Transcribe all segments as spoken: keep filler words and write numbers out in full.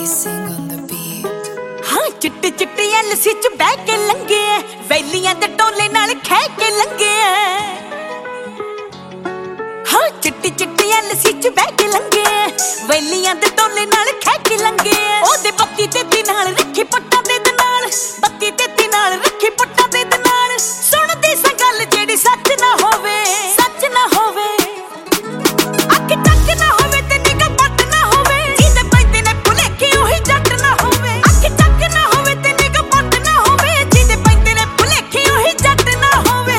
sing on the beat. हाँ चिट्टी चिट्टी एलसी च बह के लंगे वैलियां दे टोले नाल खह के लंगे हाँ चिट्टी चिट्टी एलसी च बह के लंगे वैलियां दे टोले नाल खह के लंगे ओदे बत्ती तेती नाल रखी पट्टा दे दे नाल बत्ती तेती नाल रखी पट्टा दे दे नाल सुन दी सा गल जेड़ी सच ना होवे सच ना होवे अख टक ना होवे ते निगाह पट ना होवे जिंदे पैंदे ने भुलेखे ओही जट ना होवे अख टक ना होवे ते निगाह पट ना होवे जिंदे पैंदे ने भुलेखे ओही जट ना होवे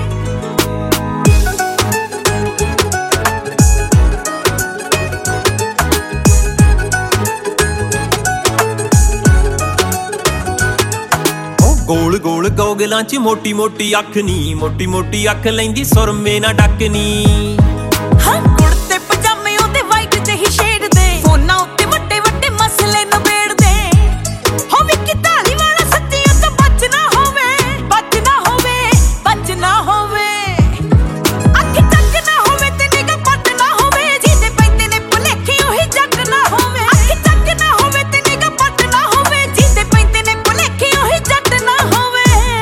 गोल गोल गोगलां च मोटी मोटी अख नी मोटी मोटी अख लैंदी सुरमे ना डक नी हाँ कुड़ते पजामे ओदे वाइट जही शेड दे फोना उत्ते वड्डे वड्डे मसले नबेड़ दे होवे कि ताली वाला सच्चियां तो बच ना होवे बच ना होवे बच ना होवे अख टक ना होवे ते निगाह पट ना होवे जिंदे पैंदे ने भुलेखे ओही जट ना होवे अख टक ना होवे ते निगाह पट ना होवे जिंदे पैंदे ने भुलेखे ओही जट ना होवे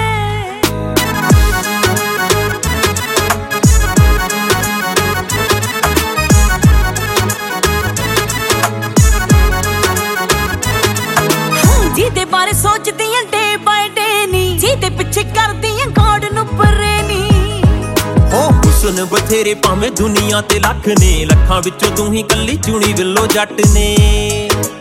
ਜਿਹਦੇ ਬਾਰੇ ਸੋਚਦੀਆਂ ਡੇ ਬਾਏ ਡੇ ਨੀ ਜਿਹਦੇ ਪਿੱਛੇ ਕਰਦੀਆਂ ਗੋਡ ਨੂੰ ਪਰੇ ਨੀ ਹੋ ਹੁਸਨ ਬਥੇਰੇ ਭਾਵੇਂ ਦੁਨੀਆ ਤੇ ਲੱਖ ਨੇ ਲੱਖਾਂ ਵਿੱਚੋਂ ਤੂੰ ਹੀ ਕੱਲੀ ਚੁਣੀ ਵਿੱਲੋ ਜੱਟ ਨੇ